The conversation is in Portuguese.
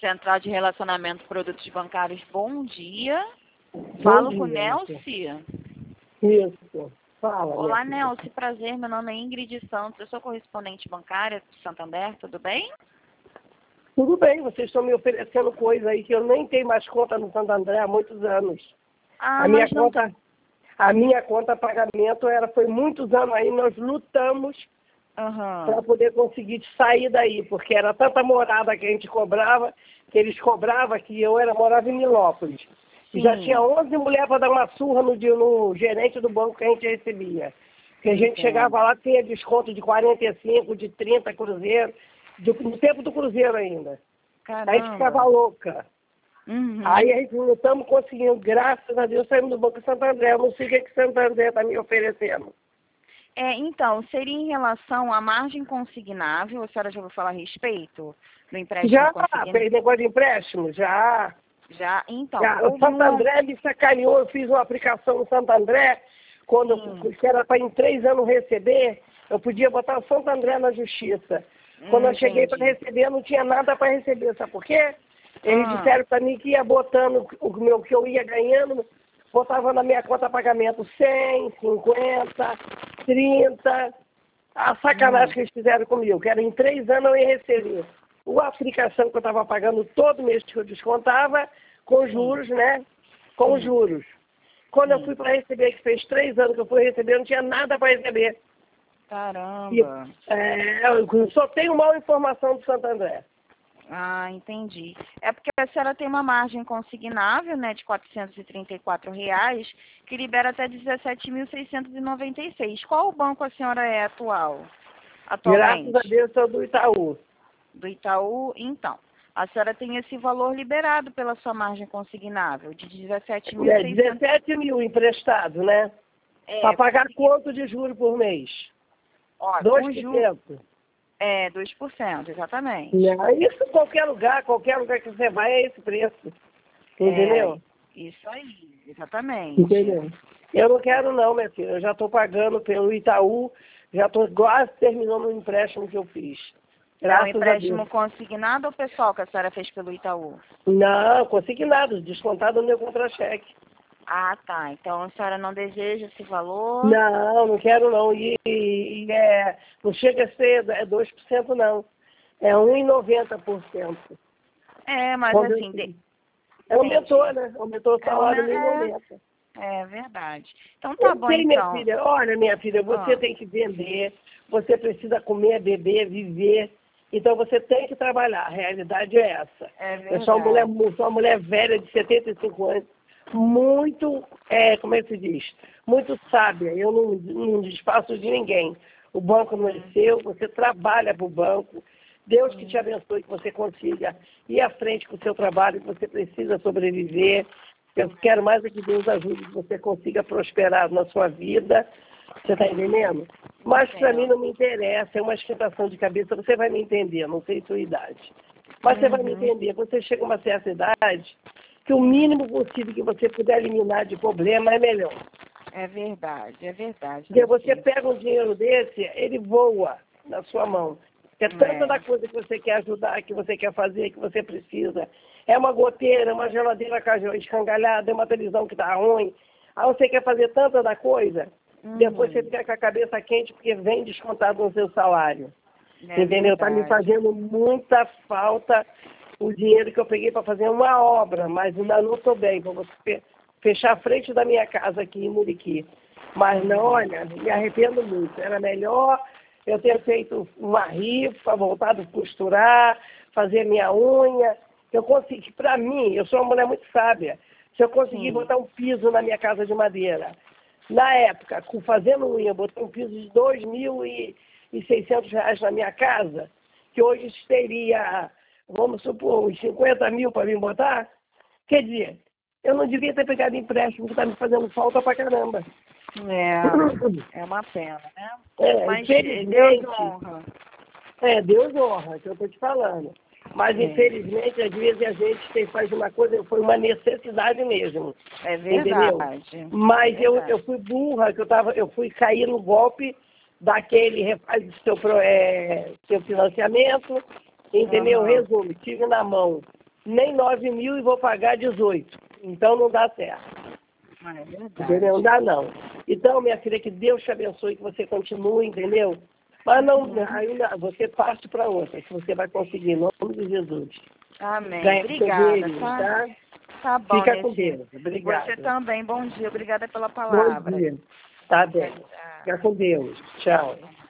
Central de Relacionamento Produtos Bancários, bom dia. Bom Falo dia, com Nelce. Isso. Fala, Olá, minha filha. Nelce, prazer. Meu nome é Ingrid Santos, eu sou correspondente bancária do Santander, tudo bem? Tudo bem, vocês estão me oferecendo coisa aí que eu nem tenho mais conta no Santander há muitos anos. Ah, a minha mas não... conta pagamento foi muitos anos aí, nós lutamos para poder conseguir sair daí, porque era tanta morada que a gente cobrava, que eles cobravam que eu morava em Nilópolis. E já tinha 11 mulheres para dar uma surra no gerente do banco que a gente recebia. Que a gente chegava lá, tinha desconto de 45, de 30 cruzeiro, no tempo do cruzeiro ainda. Caramba. Aí a gente ficava louca. Aí a gente não estamos conseguindo, graças a Deus, saímos do Banco Santander. Eu não sei o que Santander está me oferecendo. Então, seria em relação à margem consignável, a senhora já ouviu falar a respeito do empréstimo Já, consignável? negócio de empréstimo? Já. Já, então, Já. O Santander me sacaneou, eu fiz uma aplicação no Santander, que era para em 3 anos receber, eu podia botar o Santander na justiça. Quando eu cheguei para receber, eu não tinha nada para receber, sabe por quê? Eles disseram para mim que ia botando que eu ia ganhando, botava na minha conta pagamento 100, 50, 30. A sacanagem que eles fizeram comigo, que era em 3 anos eu ia receber a aplicação que eu estava pagando todo mês que eu descontava, com juros, né? Com juros. Quando eu fui para receber, que fez 3 anos que eu fui receber, eu não tinha nada para receber. Caramba. Eu só tenho mal informação do Santander. Ah, entendi. É porque a senhora tem uma margem consignável, né, de R$ 434, que libera até 17.696. Qual o banco a senhora é atualmente? Graças a Deus, sou do Itaú. Do Itaú, então. A senhora tem esse valor liberado pela sua margem consignável, de 17.600. 17 mil emprestado, né? Para pagar quanto de juros por mês? Ó, 2%. 2%, exatamente. Isso em qualquer lugar que você vai é esse preço. Entendeu? Isso aí, exatamente. Entendeu? Eu não quero não, minha filha. Eu já estou pagando pelo Itaú, já estou quase terminando o empréstimo que eu fiz. É um empréstimo consignado ou pessoal que a senhora fez pelo Itaú? Não, consignado, descontado no meu contra-cheque. Ah, tá. Então a senhora não deseja esse valor? Não, não quero não. Não chega a ser 2% não. É 1,90%. Mas assim... Aumentou, né? Aumentou o salário nem aumenta. É verdade. Então tá bom, Minha então. filha, olha, minha filha, você tem que vender, você precisa comer, beber, viver. Então você tem que trabalhar. A realidade é essa. É verdade. Eu sou uma mulher velha de 75 anos, muito, como é que se diz? Muito sábia. Eu não desfaço de ninguém. O banco não é seu, você trabalha para o banco. Deus que te abençoe, que você consiga ir à frente com o seu trabalho, que você precisa sobreviver. Eu quero mais é que Deus ajude que você consiga prosperar na sua vida. Você está entendendo? Mas para mim não me interessa, é uma esquentação de cabeça. Você vai me entender, não sei sua idade. Mas você vai me entender. Você chega a uma certa idade que o mínimo possível que você puder eliminar de problema é melhor. É verdade, é verdade. Porque você pega um dinheiro desse, ele voa na sua mão. É tanta da coisa que você quer ajudar, que você quer fazer, que você precisa. É uma goteira, uma geladeira escangalhada, é uma televisão que está ruim. Aí você quer fazer tanta da coisa, depois você fica com a cabeça quente porque vem descontado no seu salário. Entendeu? Está me fazendo muita falta o dinheiro que eu peguei para fazer uma obra, mas ainda não estou bem. Para você fechar a frente da minha casa aqui em Muriqui. Mas não, olha, me arrependo muito. Era melhor eu ter feito uma rifa, voltado a costurar, fazer minha unha. Eu consegui, para mim, eu sou uma mulher muito sábia. Se eu conseguir botar um piso na minha casa de madeira, na época, fazendo unha, eu botei um piso de R$ 2.600 na minha casa, que hoje teria, vamos supor, uns 50 mil para mim botar, quer dizer, eu não devia ter pegado empréstimo, que está me fazendo falta pra caramba. É uma pena, né? Mas Deus honra. Deus honra, que eu estou te falando. Mas, infelizmente, às vezes a gente faz uma coisa, foi uma necessidade mesmo. É verdade. Entendeu? Mas eu fui burra, que eu fui cair no golpe daquele refaz do seu financiamento, entendeu? Resumo, tive na mão nem 9 mil e vou pagar 18. Então não dá certo. É verdade. Entendeu? Não dá não. Então, minha filha, que Deus te abençoe, que você continue, entendeu? Mas não, ainda você passe para outra, que você vai conseguir, em nome de Jesus. Amém. Ganha Obrigada, dinheiro, tá? tá? Tá bom, Fica minha com filha. Deus. Obrigado. Você também. Bom dia. Obrigada pela Bom palavra. dia. Tá bem. Tchau, tchau. Fica com Deus. Tchau.